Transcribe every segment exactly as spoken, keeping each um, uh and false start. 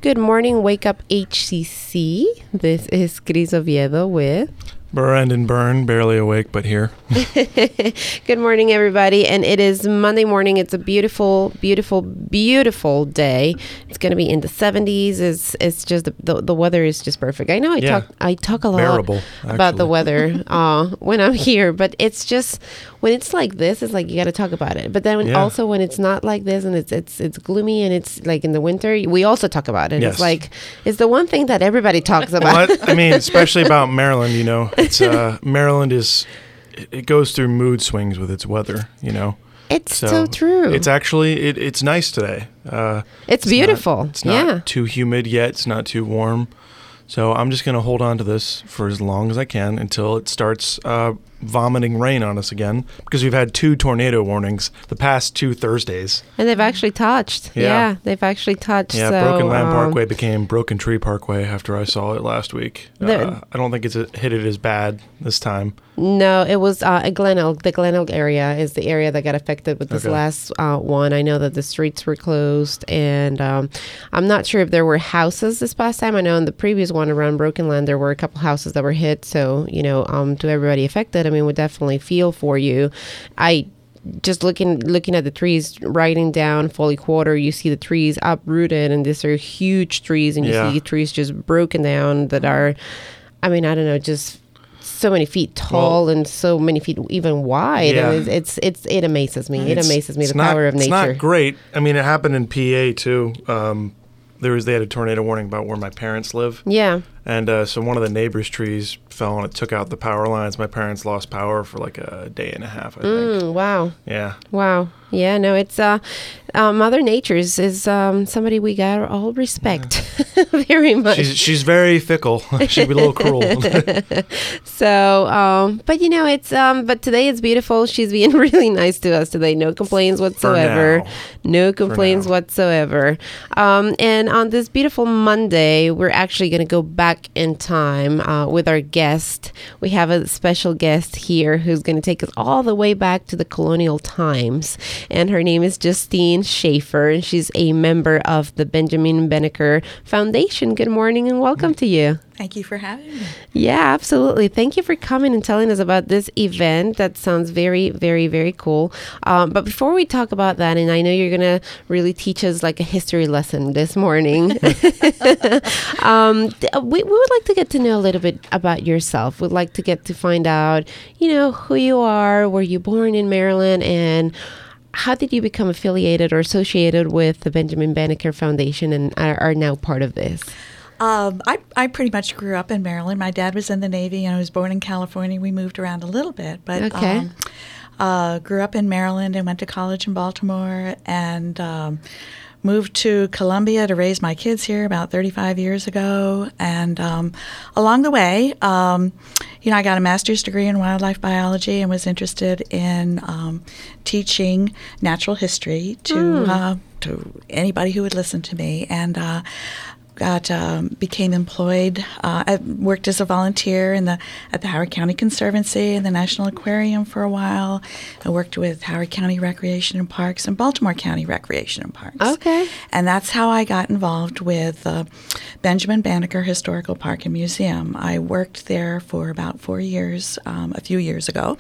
Good morning, Wake Up H C C. This is Cris Oviedo with Brandon Byrne, barely awake, but here. Good morning, everybody. And it is Monday morning. It's a beautiful, beautiful, beautiful day. It's going to be in the seventies. It's it's just, the, the weather is just perfect. I know I Yeah. talk I talk a lot Bearable, about the actually. weather uh, when I'm here, but it's just, when it's like this, it's like you got to talk about it. But then when, Yeah. also when it's not like this and it's it's it's gloomy and it's like in the winter, we also talk about it. Yes. It's like, it's the one thing that everybody talks about. Well, I, I mean, especially about Maryland, you know. It's uh, Maryland is, it, it goes through mood swings with its weather, you know. It's so, true. It's actually, it, it's nice today. Uh, It's not- beautiful. it's not Yeah. too humid yet. It's not too warm. So I'm just going to hold on to this for as long as I can until it starts uh, vomiting rain on us again, because we've had two tornado warnings the past two Thursdays. And they've actually touched. Yeah, Yeah. they've actually touched. Yeah, so, Broken Land um, Parkway became Broken Tree Parkway after I saw it last week. The- Uh, I don't think it's a, hit it as bad this time. No, it was uh, at Glen Elk. The Glen Elk area is the area that got affected with this Okay. last uh, one. I know that the streets were closed, and um, I'm not sure if there were houses this past time. I know in the previous one around Broken Land, there were a couple houses that were hit. So, you know, um, to everybody affected, I mean, we definitely feel for you. I just looking looking at the trees, writing down Foley Quarter, you see the trees uprooted, and these are huge trees, and you Yeah. see trees just broken down that are, I mean, I don't know, just so many feet tall and so many feet even wide. Yeah. And it's, it's it's it amazes me. It It's- amazes me it's the not- power of it's nature. not great. I mean, it happened in P A too. Um, there was they had a tornado warning about where my parents live, Yeah. and uh, so one of the neighbors' trees fell and it took out the power lines. My parents lost power for like a day and a half, I think. Mm, wow. Yeah. Wow. Yeah, no, it's uh, uh Mother Nature is, is um somebody we gotta all respect very much. She's she's very fickle. She'd be a little cruel. So, um, but you know, it's um, but today it's beautiful. She's being really nice to us today. No complaints whatsoever. now. No complaints now. whatsoever. Um, and on this beautiful Monday, we're actually going to go back in time uh, with our guest. We have a special guest here who's going to take us all the way back to the colonial times. And her name is Justine Schaefer, and she's a member of the Benjamin Banneker Foundation. Good morning and welcome to you. Thank you for having me. Yeah, absolutely. Thank you for coming and telling us about this event. That sounds very, very, very cool. Um, but before we talk about that, and I know you're going to really teach us like a history lesson this morning, um, th- we, we would like to get to know a little bit about yourself. We'd like to get to find out, you know, who you are, were you born in Maryland, and how did you become affiliated or associated with the Benjamin Banneker Foundation and are, are now part of this? Um, I, I pretty much grew up in Maryland. My dad was in the Navy, and I was born in California. We moved around a little bit, but Okay. um, uh, grew up in Maryland and went to college in Baltimore, and um, moved to Columbia to raise my kids here about thirty-five years ago. And um, along the way, um, you know, I got a master's degree in wildlife biology and was interested in um, teaching natural history to uh, to anybody who would listen to me. And uh, got um, became employed. Uh, I worked as a volunteer in the at the Howard County Conservancy and the National Aquarium for a while. I worked with Howard County Recreation and Parks and Baltimore County Recreation and Parks. Okay. And that's how I got involved with uh, Benjamin Banneker Historical Park and Museum. I worked there for about four years, um, a few years ago,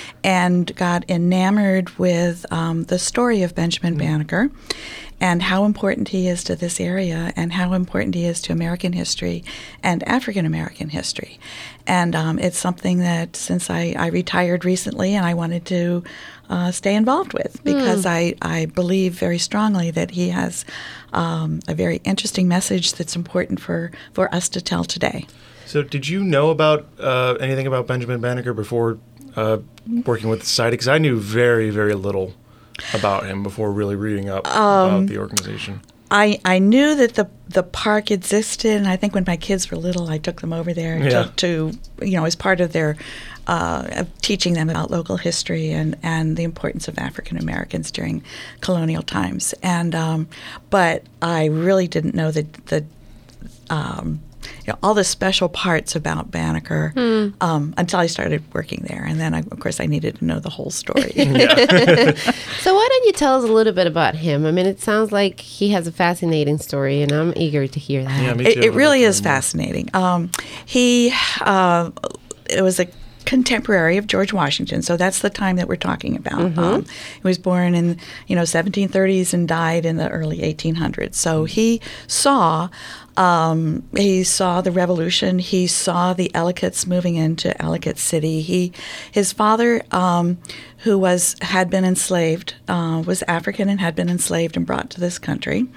and got enamored with um, the story of Benjamin Banneker and how important he is to this area and how important he is to American history and African American history. And um, it's something that since I, I retired recently and I wanted to uh, stay involved with because Hmm. I, I believe very strongly that he has um, a very interesting message that's important for, for us to tell today. So did you know about uh, anything about Benjamin Banneker before uh, working with the Society? Because I knew very, very little about him before really reading up Um, about the organization. I, I knew that the the park existed, and I think when my kids were little, I took them over there Yeah. to, to, you know, as part of their uh, of teaching them about local history and, and the importance of African Americans during colonial times. And um, but I really didn't know the the um, you know, all the special parts about Banneker Hmm. um, until I started working there, and then I, of course I needed to know the whole story. So why don't you tell us a little bit about him? I mean, it sounds like he has a fascinating story, and I'm eager to hear that. Yeah, me It, too. it really I'd like is to learn more. fascinating. Um, he uh, it was a contemporary of George Washington, so that's the time that we're talking about. Mm-hmm. Um, he was born in you know seventeen thirties and died in the early eighteen hundreds. So he saw um, he saw the Revolution. He saw the Ellicotts moving into Ellicott City. He his father, um, who was had been enslaved, uh, was African and had been enslaved and brought to this country.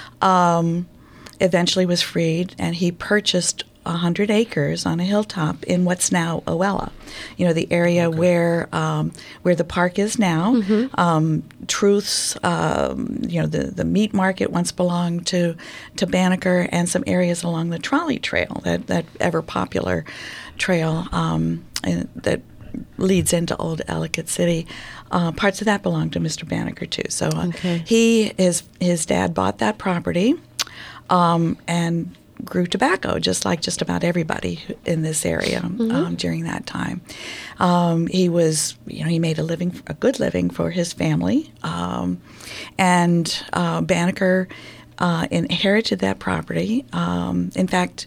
Um, eventually was freed, and he purchased one hundred acres on a hilltop in what's now Owella, you know, the area Okay. where um, where the park is now. Um, Truth's, um, you know, the, the meat market once belonged to to Banneker, and some areas along the trolley trail, that, that ever popular trail um, and that leads into Old Ellicott City. Uh, parts of that belong to Mister Banneker too. So uh, Okay. he his his dad bought that property um, and grew tobacco, just like just about everybody who- in this area um, during that time. Um, he was, you know, he made a living, a good living for his family, um, and uh, Banneker uh, inherited that property. Um, in fact,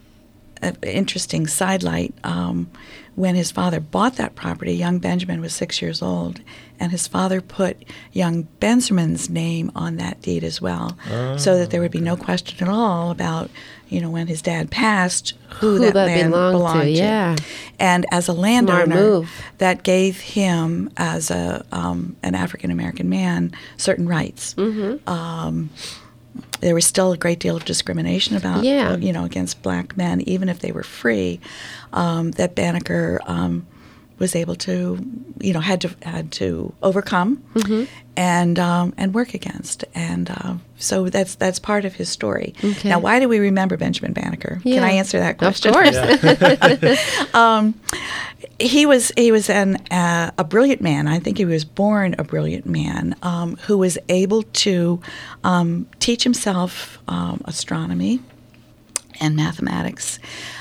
an interesting sidelight. Um, when his father bought that property, young Benjamin was six years old, and his father put young Benjamin's name on that deed as well, so that there would be no question at all about, you know, when his dad passed, who, Who that, that land belonged to, belonged to. yeah. And as a landowner, move. that gave him, as a um, an African American man, certain rights. Mm-hmm. Um, there was still a great deal of discrimination about, Yeah. you know, against black men, even if they were free. Um, that Banneker um, was able to, you know, had to had to overcome Mm-hmm. and um, and work against, and uh, so that's that's part of his story. Okay. Now, why do we remember Benjamin Banneker? Can Yeah. I answer that question? Of course. um, he was he was an uh, a brilliant man. I think he was born a brilliant man um, who was able to um, teach himself um, astronomy and mathematics.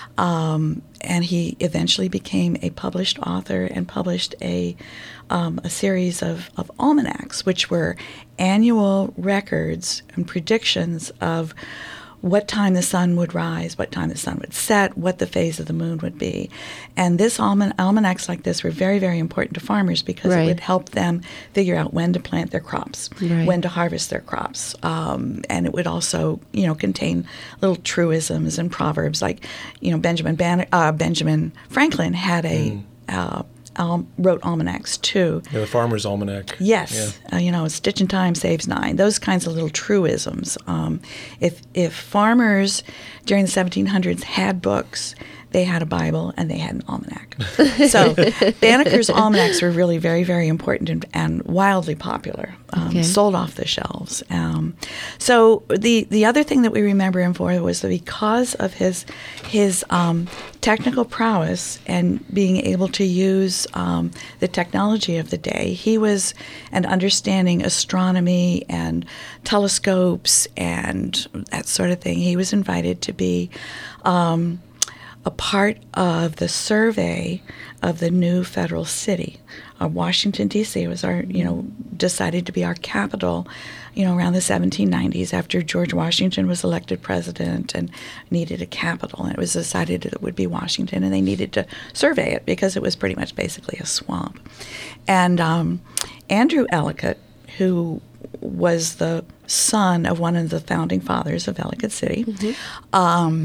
Um, and he eventually became a published author and published a um, a series of, of almanacs, which were annual records and predictions of what time the sun would rise, what time the sun would set, what the phase of the moon would be. And this alman- almanacs like this were very, very important to farmers because Right. it would help them figure out when to plant their crops, Right. when to harvest their crops. Um, and it would also, you know, contain little truisms and proverbs like, you know, Benjamin Ban- uh, Benjamin Franklin had a uh, al- wrote almanacs too. Yeah, the Farmer's Almanac. Yes, uh, you know, stitch in time saves nine. Those kinds of little truisms. Um, if if farmers during the seventeen hundreds had books, they had a Bible and they had an almanac. So Banneker's almanacs were really very, very important and, and wildly popular. Um, Okay. Sold off the shelves. Um, so the the other thing that we remember him for was that because of his his um, technical prowess and being able to use um, the technology of the day, he was and understanding astronomy and telescopes and that sort of thing. He was invited to be um, a part of the survey of the new federal city. Uh, Washington, D C was our, you know, decided to be our capital, you know, around the seventeen nineties after George Washington was elected president and needed a capital. And it was decided that it would be Washington, and they needed to survey it because it was pretty much basically a swamp. And um, Andrew Ellicott, who was the son of one of the founding fathers of Ellicott City, um,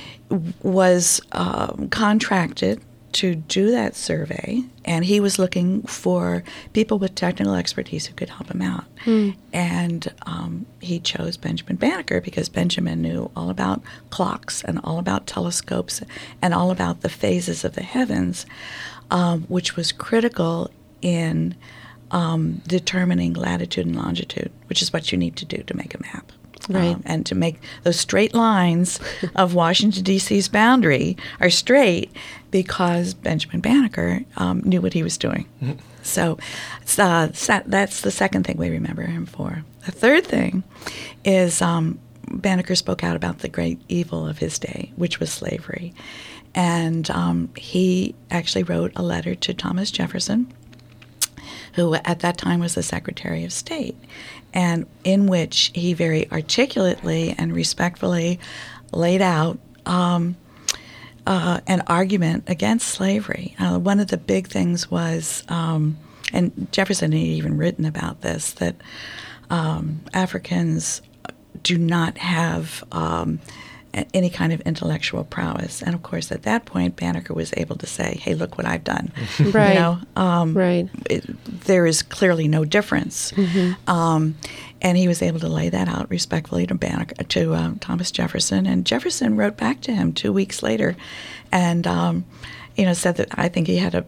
was um, contracted to do that survey, and he was looking for people with technical expertise who could help him out. And um, he chose Benjamin Banneker because Benjamin knew all about clocks and all about telescopes and all about the phases of the heavens, um, which was critical in um, determining latitude and longitude, which is what you need to do to make a map. Right. Um, and to make those straight lines of Washington, D C's boundary are straight because Benjamin Banneker um, knew what he was doing. So it's, uh, sa- that's the second thing we remember him for. The third thing is um, Banneker spoke out about the great evil of his day, which was slavery. And um, he actually wrote a letter to Thomas Jefferson who at that time was the Secretary of State, and in which he very articulately and respectfully laid out um, uh, an argument against slavery. Uh, one of the big things was, um, and Jefferson had even written about this, that um, Africans do not have um, any kind of intellectual prowess. And of course, at that point, Banneker was able to say, "Hey, look what I've done." Right. You know, um, right. It, there is clearly no difference. Mm-hmm. Um, and he was able to lay that out respectfully to Banneker, to uh, Thomas Jefferson. And Jefferson wrote back to him two weeks later, and um, you know, said that I think he had a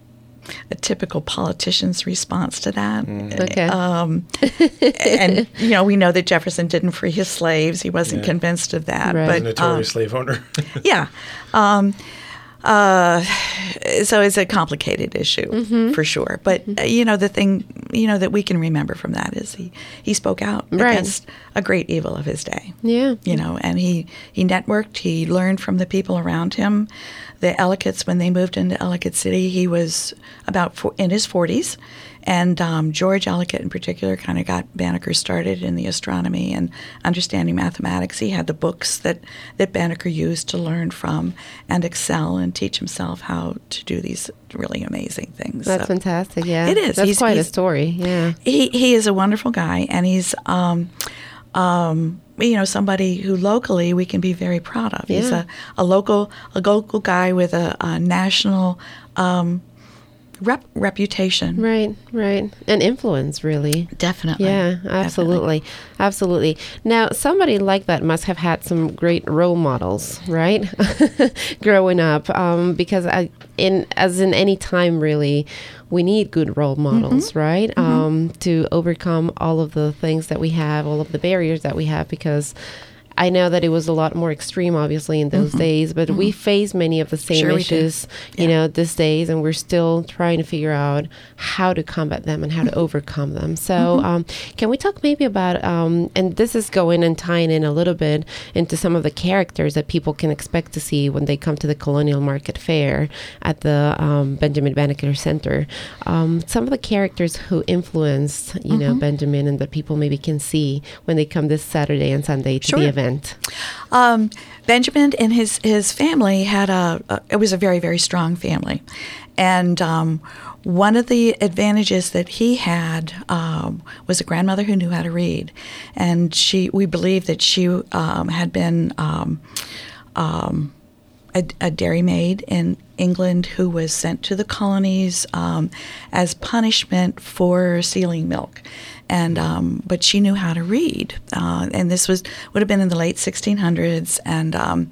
a typical politician's response to that. Mm. Okay. Um, and, you know, we know that Jefferson didn't free his slaves. He wasn't yeah. convinced of that. Right. But, a notorious um, slave owner. yeah. Um, uh, so it's a complicated issue, mm-hmm. for sure. But, mm-hmm. uh, you know, the thing, you know, that we can remember from that is he, he spoke out right. against a great evil of his day. Yeah. You know, and he, he networked, he learned from the people around him. The Ellicotts, when they moved into Ellicott City, he was about four, in his forties. And um, George Ellicott in particular kind of got Banneker started in the astronomy and understanding mathematics. He had the books that, that Banneker used to learn from and excel and teach himself how to do these really amazing things. That's so, fantastic, yeah. It is. That's he's, quite he's, a story, yeah. He, he is a wonderful guy, and he's... Um, um, you know, somebody who locally we can be very proud of. Yeah. He's a, a local a local guy with a, a national um, rep, reputation. Right, right. And influence, really. Definitely. Yeah, absolutely. Definitely. Absolutely. Now, somebody like that must have had some great role models, right? Growing up. Um, because I, in as in any time, really, we need good role models, mm-hmm. right? Mm-hmm. Um, to overcome all of the things that we have, all of the barriers that we have, because I know that it was a lot more extreme, obviously, in those mm-hmm. days, but mm-hmm. we face many of the same sure issues, yeah. you know, these days, and we're still trying to figure out how to combat them and how to overcome them. So mm-hmm. um, can we talk maybe about, um, and this is going and tying in a little bit into some of the characters that people can expect to see when they come to the Colonial Market Fair at the um, Benjamin Banneker Center. Um, some of the characters who influenced, you mm-hmm. know, Benjamin, and that people maybe can see when they come this Saturday and Sunday to sure. the event. Um, Benjamin and his, his family had a, a, it was a very, very strong family. And um, one of the advantages that he had um, was a grandmother who knew how to read. And she, we believe that she um, had been um, um, a, a dairymaid in England who was sent to the colonies um, as punishment for stealing milk. And um, but she knew how to read, uh, and this was would have been in the late sixteen hundreds. And um,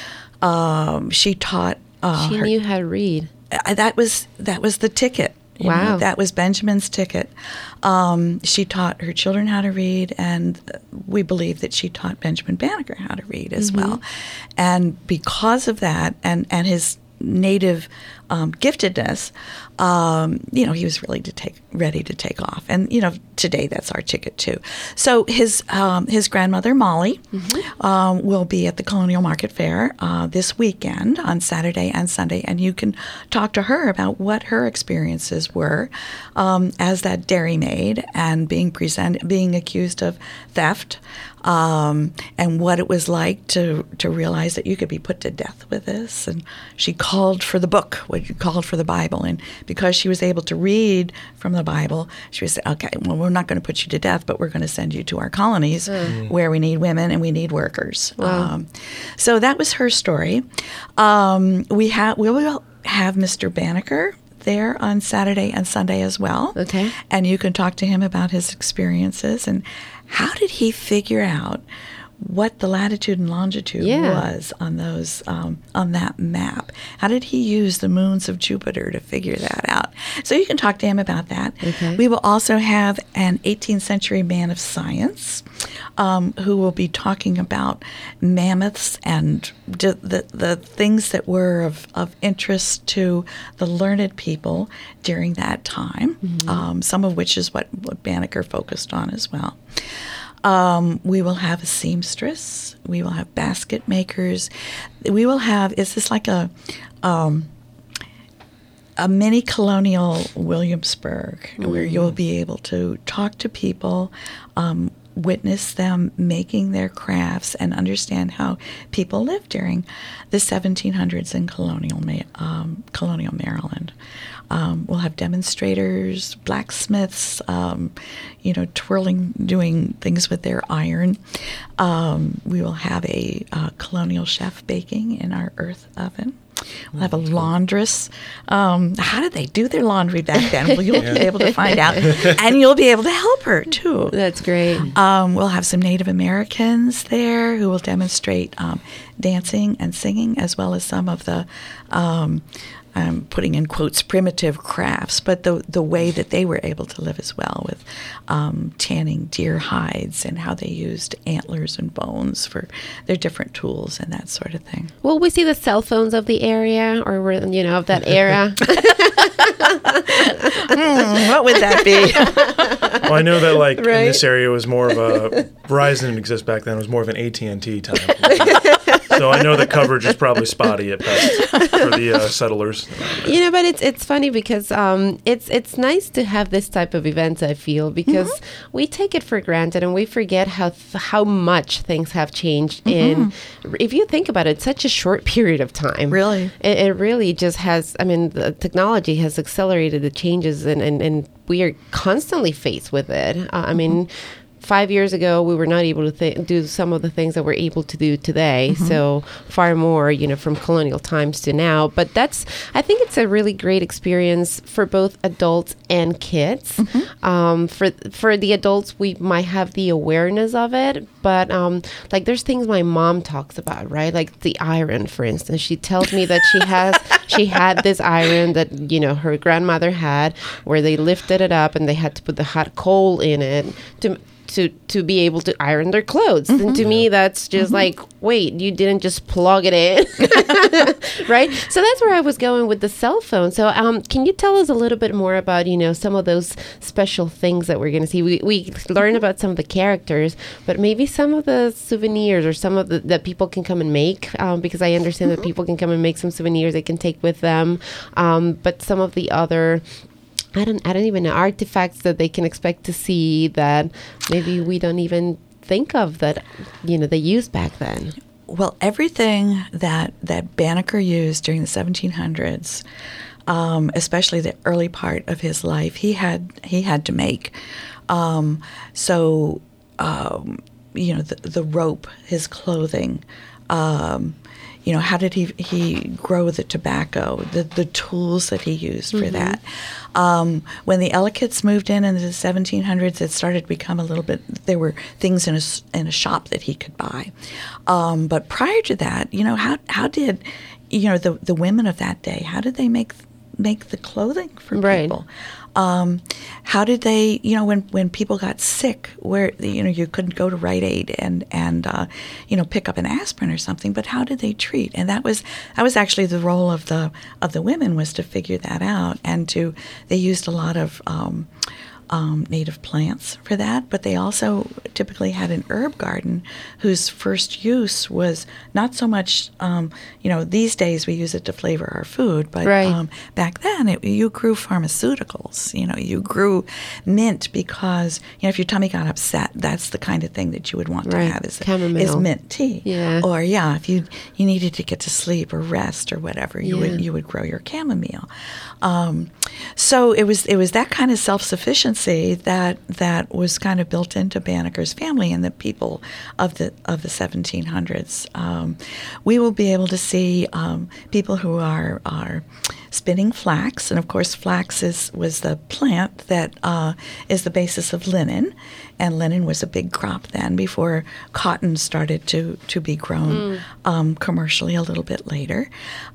um, she taught. Uh, she her, knew how to read. Uh, that was that was the ticket. You wow, know, that was Benjamin's ticket. Um, she taught her children how to read, and we believe that she taught Benjamin Banneker how to read as mm-hmm. well. And because of that, and and his native um, giftedness, um, you know, he was really to take ready to take off. And you know, today that's our ticket too. So his um, his grandmother Molly mm-hmm. um, will be at the Colonial Market Fair uh, this weekend on Saturday and Sunday, and you can talk to her about what her experiences were um, as that dairymaid and being present, being accused of theft. Um, and what it was like to to realize that you could be put to death with this. And she called for the book, what you called for the Bible. And because she was able to read from the Bible, she was, okay, well, we're not going to put you to death, but we're going to send you to our colonies mm. where we need women and we need workers. Wow. Um, so that was her story. Um, we, ha- we will have Mister Banneker there on Saturday and Sunday as well. Okay. And you can talk to him about his experiences and how did he figure out what the latitude and longitude yeah. was on those um, on that map? How did he use the moons of Jupiter to figure that out? So you can talk to him about that. Okay. We will also have an eighteenth century man of science um, who will be talking about mammoths and d- the the things that were of, of interest to the learned people during that time, mm-hmm. um, some of which is what, what Banneker focused on as well. Um, we will have a seamstress. We will have basket makers. We will have, is this like a, um, a mini colonial Williamsburg, mm. where you'll be able to talk to people, um, witness them making their crafts, and understand how people lived during the seventeen hundreds in colonial um, colonial Maryland. Um, we'll have demonstrators, blacksmiths, um, you know, twirling, doing things with their iron. Um, we will have a uh, colonial chef baking in our earth oven. We'll have a laundress. Um, how did they do their laundry back then? Well, you'll yeah. be able to find out, and you'll be able to help her too. That's great. Um, we'll have some Native Americans there who will demonstrate um, dancing and singing, as well as some of the, um, I'm putting in quotes, primitive crafts, but the the way that they were able to live as well, with um, tanning deer hides and how they used antlers and bones for their different tools and that sort of thing. Will we see the cell phones of the area, or you know, of that era? mm, what would that be? Well, I know that like right? in this area it was more of a Verizon didn't exist back then. It was more of an A T and T time. So I know the coverage is probably spotty at best for the uh, settlers. You know, but it's it's funny because um, it's it's nice to have this type of events, I feel, because mm-hmm. we take it for granted and we forget how th- how much things have changed mm-hmm. in, if you think about it, such a short period of time. Really? It, it really just has, I mean, the technology has accelerated the changes, and, and, and we are constantly faced with it. Uh, I mean, Five years ago, we were not able to th- do some of the things that we're able to do today. Mm-hmm. So far more, you know, from colonial times to now. But that's, I think it's a really great experience for both adults and kids. Mm-hmm. Um, for for the adults, we might have the awareness of it. But um, like there's things my mom talks about, right? Like the iron, for instance. She tells me that she has, she had this iron that, you know, her grandmother had, where they lifted it up and they had to put the hot coal in it to to to be able to iron their clothes. Mm-hmm. And to me, that's just mm-hmm. like, wait, you didn't just plug it in, right? So that's where I was going with the cell phone. So um, can you tell us a little bit more about, you know, some of those special things that we're going to see? We we learn about some of the characters, but maybe some of the souvenirs or some of the that people can come and make, um, because I understand mm-hmm. that people can come and make some souvenirs they can take with them. Um, but some of the other I don't I don't even know, artifacts that they can expect to see that maybe we don't even think of that, you know, they used back then. Well, everything that, that Banneker used during the seventeen hundreds, um, especially the early part of his life, he had he had to make. Um, so, um, you know, the, the rope, his clothing, um, you know, how did he he grow the tobacco, the, the tools that he used for mm-hmm. that. Um, when the Ellicotts moved in in the seventeen hundreds, it started to become a little bit, there were things in a, in a shop that he could buy. Um, but prior to that, you know, how how did, you know, the, the women of that day, how did they make make the clothing for right. people? Um, how did they, you know, when, when people got sick, where, you know, you couldn't go to Rite Aid and, and uh, you know, pick up an aspirin or something, but how did they treat? And that was that was actually the role of the of the women, was to figure that out, and to, they used a lot of um, um, native plants for that, but they also typically had an herb garden whose first use was not so much, um, you know, these days we use it to flavor our food, but right. um, back then it, you grew pharmaceuticals. You know, you grew mint because, you know, if your tummy got upset, that's the kind of thing that you would want right. to have is, Chamomile. is mint tea. Yeah. Or yeah, if you you needed to get to sleep or rest or whatever, you yeah. would you would grow your chamomile. Um, so it was it was that kind of self-sufficiency that that was kind of built into Banneker's family and the people of the of the seventeen hundreds. Um, we will be able to see um, people who are are spinning flax, and of course, flax is was the plant that uh, is the basis of linen, and linen was a big crop then before cotton started to to be grown mm. um, commercially a little bit later.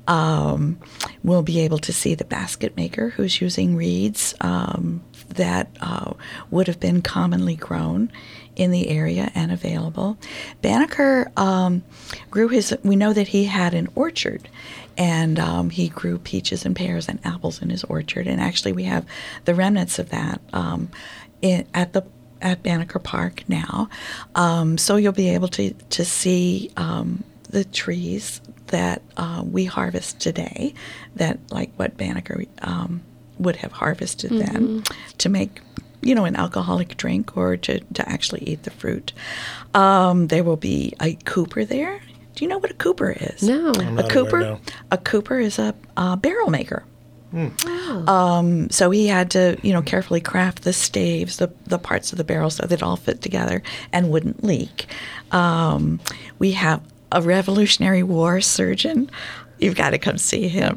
Um, we'll be able to see the basket maker who's using reeds um, that uh, would have been commonly grown in the area and available. Banneker um, grew his, we know that he had an orchard, and um, he grew peaches and pears and apples in his orchard, and actually we have the remnants of that um, in, at the at Banneker Park now. Um, so you'll be able to, to see um, the trees that uh, we harvest today, that like what Banneker um, would have harvested mm-hmm. then to make, you know, an alcoholic drink or to, to actually eat the fruit. Um, there will be a cooper there. Do you know what a cooper is? No. A cooper, a cooper is a, a barrel maker. Mm. Oh. Um, so he had to, you know, carefully craft the staves, the, the parts of the barrel so that it all fit together and wouldn't leak. Um, we have a Revolutionary War surgeon. You've got to come see him.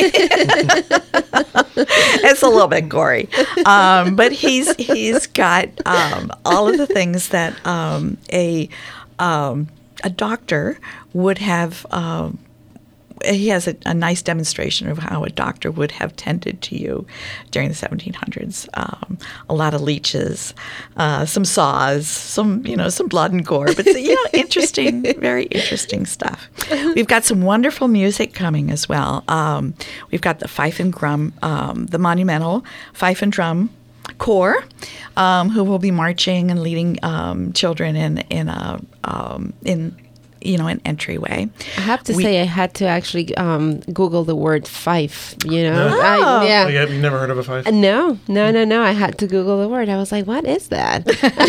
It's a little bit gory, um, but he's he's got um, all of the things that um, a um, a doctor would have. Um, He has a, a nice demonstration of how a doctor would have tended to you during the seventeen hundreds. Um, a lot of leeches, uh, some saws, some you know some blood and gore, but you know interesting, very interesting stuff. We've got some wonderful music coming as well. Um, we've got the fife and drum, um, the monumental fife and drum corps, um, who will be marching and leading um, children in in a um, in. you know, an entryway. I have to we, say, I had to actually um, Google the word fife, you know. No? I, yeah. Like, have you never heard of a fife? Uh, no, no, no, no. I had to Google the word. I was like, what is that?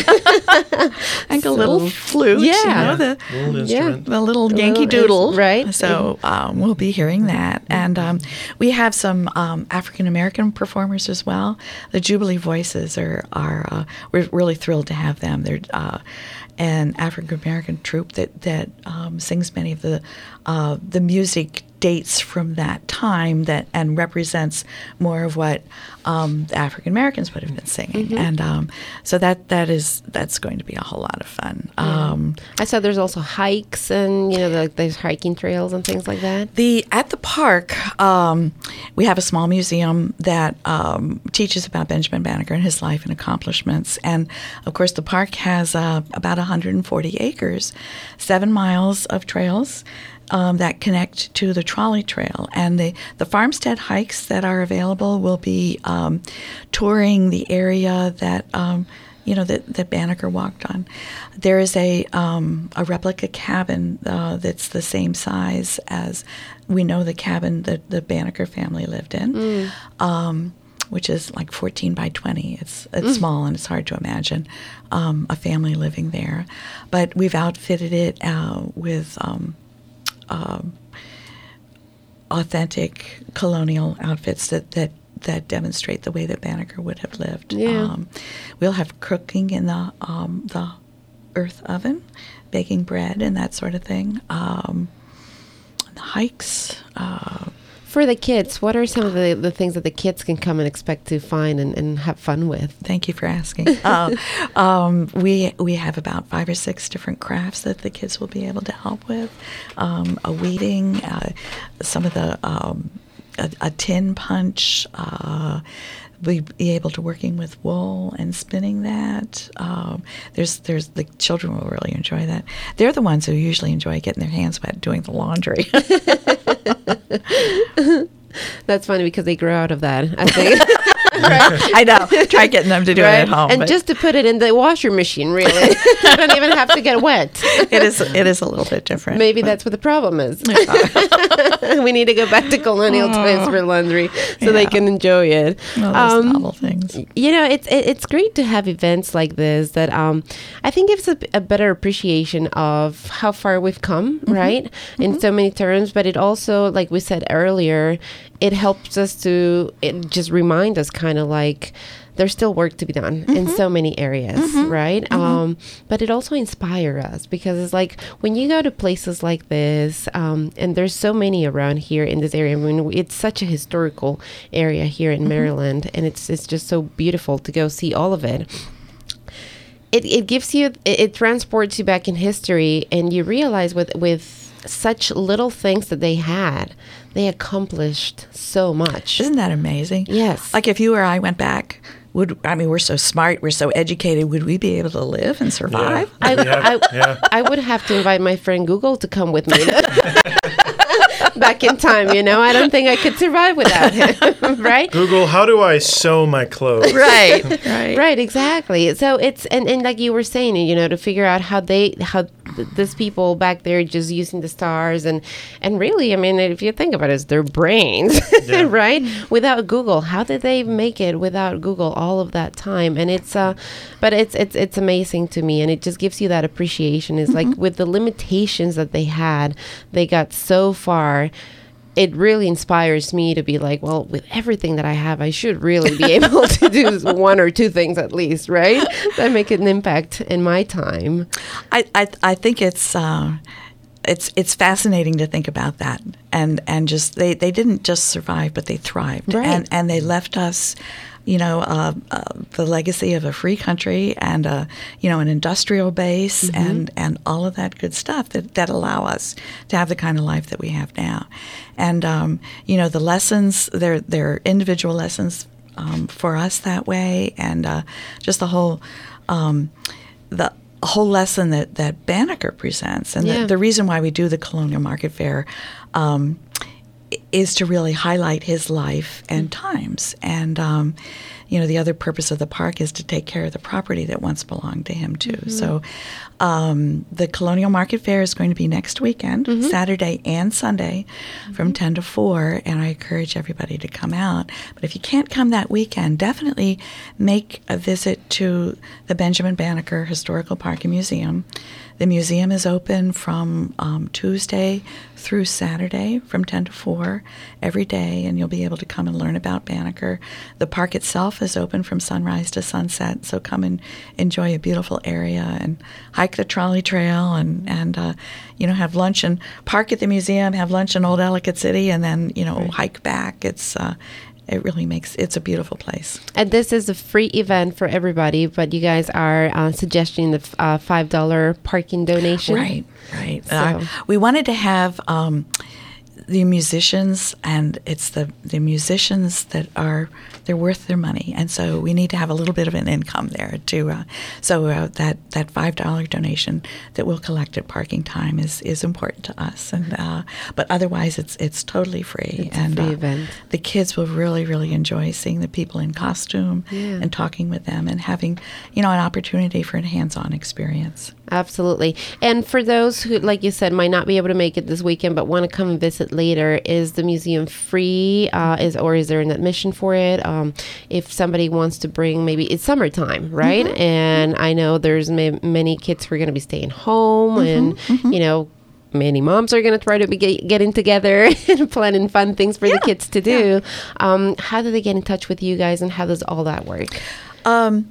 Like so, a little flute, yeah. you know, yeah. the, little instrument. Yeah, the little the Yankee little Doodle. Is, right. So um, we'll be hearing that. And um, we have some um, African-American performers as well. The Jubilee Voices are, are uh, we're really thrilled to have them. They're uh, an African-American troupe that, that um, sings many of the uh, the music dates from that time that and represents more of what um, the African Americans would have been singing, mm-hmm. and um, so that that is that's going to be a whole lot of fun. Yeah. Um, I saw there's also hikes and you know the, there's hiking trails and things like that. The at the park um, we have a small museum that um, teaches about Benjamin Banneker and his life and accomplishments, and of course the park has uh, about one hundred forty acres, seven miles of trails. Um, that connect to the trolley trail. And the, the farmstead hikes that are available will be um, touring the area that, um, you know, that, that Banneker walked on. There is a, um, a replica cabin uh, that's the same size as we know the cabin that the Banneker family lived in. Mm. Um, which is like fourteen by twenty. It's it's mm. small and it's hard to imagine um, a family living there. But we've outfitted it uh, with um, Um, authentic colonial outfits that, that, that demonstrate the way that Banneker would have lived. Yeah. Um, we'll have cooking in the um, the earth oven, baking bread and that sort of thing. Um, the hikes. Uh, For the kids, what are some of the, the things that the kids can come and expect to find and, and have fun with? Thank you for asking. uh, um, we we have about five or six different crafts that the kids will be able to help with. Um, a weaving, uh, some of the um, a, a tin punch. Uh, We'll be able to working with wool and spinning that. Um, there's, there's the children will really enjoy that. They're the ones who usually enjoy getting their hands wet doing the laundry. That's funny because they grow out of that, I think. Right. I know. Try getting them to do right. it at home. And but. just to put it in the washer machine, really. You don't even have to get wet. It is It is a little bit different. Maybe but. That's what the problem is. We need to go back to colonial oh. times for laundry so yeah. they can enjoy it. Well, those um, novel things. You know, it's it, it's great to have events like this that um, I think gives a, a better appreciation of how far we've come, mm-hmm. right? Mm-hmm. In so many terms. But it also, like we said earlier, it helps us to it just remind us kind of like there's still work to be done mm-hmm. in so many areas, mm-hmm. right? Mm-hmm. Um, but it also inspires us because it's like when you go to places like this, um, and there's so many around here in this area. I mean, it's such a historical area here in mm-hmm. Maryland, and it's it's just so beautiful to go see all of it. It it gives you it, it transports you back in history, and you realize with with such little things that they had, they accomplished so much. Isn't that amazing? Yes. Like if you or I went back, would I mean we're so smart, we're so educated, would we be able to live and survive? Yeah. I, yeah. I, yeah. I would have to invite my friend Google to come with me back in time, you know? I don't think I could survive without him, right? Google, how do I sew my clothes? Right, right. Right, exactly. So it's, and, and like you were saying, you know, to figure out how they, how th- these people back there just using the stars and and really, I mean, if you think about it, it's their brains, yeah. right? Without Google, how did they make it without Google all of that time? And it's uh, but it's it's it's amazing to me, and it just gives you that appreciation. It's mm-hmm. like with the limitations that they had, they got so far. It really inspires me to be like, well, with everything that I have, I should really be able to do one or two things at least, right? That make an impact in my time. I I, I think it's uh, it's it's fascinating to think about that, and and just they, they didn't just survive, but they thrived, right. and and they left us. You know, uh, uh, the legacy of a free country and, uh, you know, an industrial base mm-hmm. and, and all of that good stuff that, that allow us to have the kind of life that we have now. And, um, you know, the lessons, they're, they're individual lessons um, for us that way. And uh, just the whole um, the whole lesson that, that Banneker presents. And yeah. the, the reason why we do the Colonial Market Fair um is to really highlight his life and times. And, um, you know, the other purpose of the park is to take care of the property that once belonged to him, too. Mm-hmm. So um, the Colonial Market Fair is going to be next weekend, mm-hmm. Saturday and Sunday, mm-hmm. from ten to four, and I encourage everybody to come out. But if you can't come that weekend, definitely make a visit to the Benjamin Banneker Historical Park and Museum. The museum is open from um, Tuesday through Saturday from ten to four every day, and you'll be able to come and learn about Banneker. The park itself is open from sunrise to sunset, so come and enjoy a beautiful area and hike the trolley trail and, and uh, you know, have lunch and park at the museum, have lunch in Old Ellicott City, and then, you know, right. hike back. It's uh, It really makes, it's a beautiful place. And this is a free event for everybody, but you guys are uh, suggesting the uh, five dollars parking donation. Right, right. So. Uh, we wanted to have um, the musicians, and it's the, the musicians that are, they're worth their money. And so we need to have a little bit of an income there too. Uh, so uh, that, that five dollars donation that we'll collect at parking time is, is important to us. And uh, but otherwise it's it's totally free. It's and a free uh, event. The kids will really, really enjoy seeing the people in costume yeah. and talking with them and having, you know, an opportunity for a hands-on experience. Absolutely. And for those who, like you said, might not be able to make it this weekend but want to come and visit later, is the museum free uh, is or is there an admission for it? Um, if somebody wants to bring, maybe it's summertime, right? Mm-hmm. And I know there's ma- many kids who are going to be staying home mm-hmm. and, mm-hmm. you know, many moms are going to try to be get, getting together and planning fun things for yeah. the kids to do. Yeah. Um, how do they get in touch with you guys, and how does all that work? Um,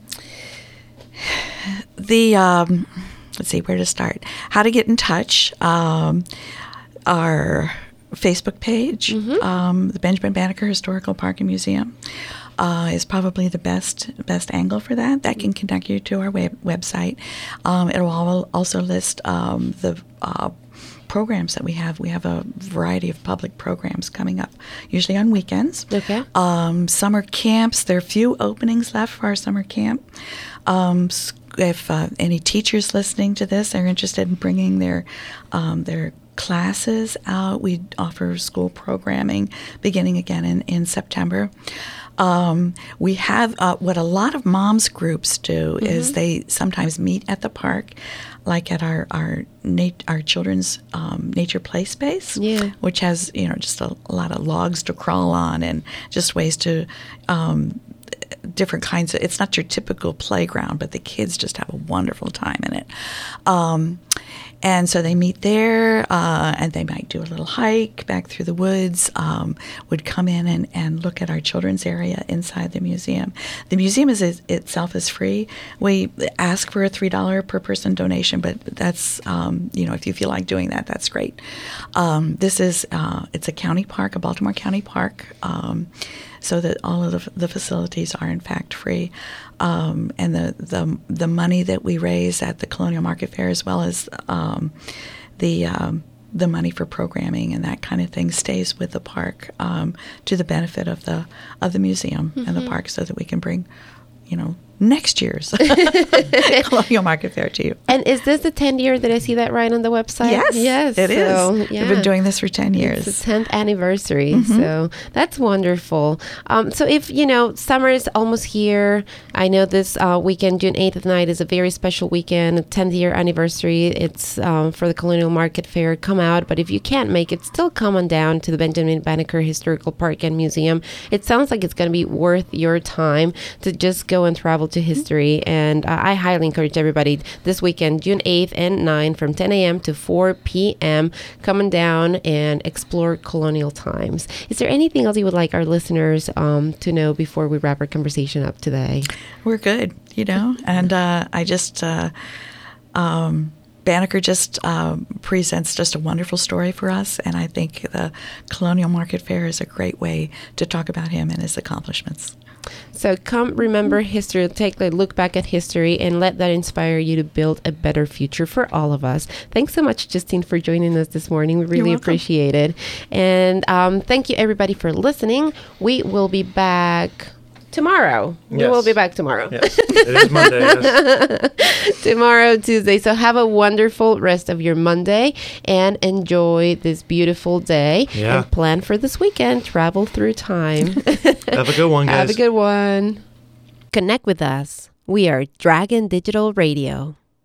the... Um, Let's see where to start. How to get in touch. Um, our Facebook page, mm-hmm. um, the Benjamin Banneker Historical Park and Museum, uh, is probably the best best angle for that. That can connect you to our web- website. Um, it will also list um, the uh, programs that we have. We have a variety of public programs coming up, usually on weekends. Okay. Um, summer camps. There are few openings left for our summer camp. Um, If uh, any teachers listening to this are interested in bringing their um, their classes out, we offer school programming beginning again in, in September. Um, we have uh, what a lot of moms groups do mm-hmm. is they sometimes meet at the park, like at our our nat- our children's um, nature play space, yeah. which has, you know, just a, a lot of logs to crawl on and just ways to. Um, different kinds of, it's not your typical playground, but the kids just have a wonderful time in it. Um, and so they meet there, uh, and they might do a little hike back through the woods, um, would come in and, and look at our children's area inside the museum. The museum is, is itself is free. We ask for a three dollars per person donation, but that's, um, you know, if you feel like doing that, that's great. Um, this is, uh, it's a county park, a Baltimore County park, um, so that all of the, the facilities are in fact free, um, and the, the the money that we raise at the Colonial Market Fair, as well as um, the um, the money for programming and that kind of thing, stays with the park um, to the benefit of the of the museum mm-hmm. and the park, so that we can bring, you know, next year's Colonial Market Fair to you. And is this the tenth year that I see that right on the website? Yes, yes, it so, is. Yeah. We've been doing this for ten years. It's the tenth anniversary, Mm-hmm. so that's wonderful. Um, so if, you know, summer is almost here. I know this uh, weekend, June eighth night, is a very special weekend, tenth year anniversary. It's um, for the Colonial Market Fair. Come out, but if you can't make it, still come on down to the Benjamin Banneker Historical Park and Museum. It sounds like it's going to be worth your time to just go and travel to history. And uh, I highly encourage everybody this weekend, June eighth and ninth, from ten a.m. to four p.m., coming down and explore colonial times. Is there anything else you would like our listeners um, to know before we wrap our conversation up today? We're good, you know, and uh, I just, uh, um, Banneker just uh, presents just a wonderful story for us, and I think the Colonial Market Fair is a great way to talk about him and his accomplishments. So come remember history, take a look back at history, and let that inspire you to build a better future for all of us. Thanks so much, Justine, for joining us this morning. We really appreciate it. And um, thank you, everybody, for listening. We will be back tomorrow. Yes. We will be back tomorrow. Yes. It is Monday. Yes. Tomorrow, Tuesday. So have a wonderful rest of your Monday and enjoy this beautiful day. Yeah. And plan for this weekend. Travel through time. Have a good one, guys. Have a good one. Connect with us. We are Dragon Digital Radio.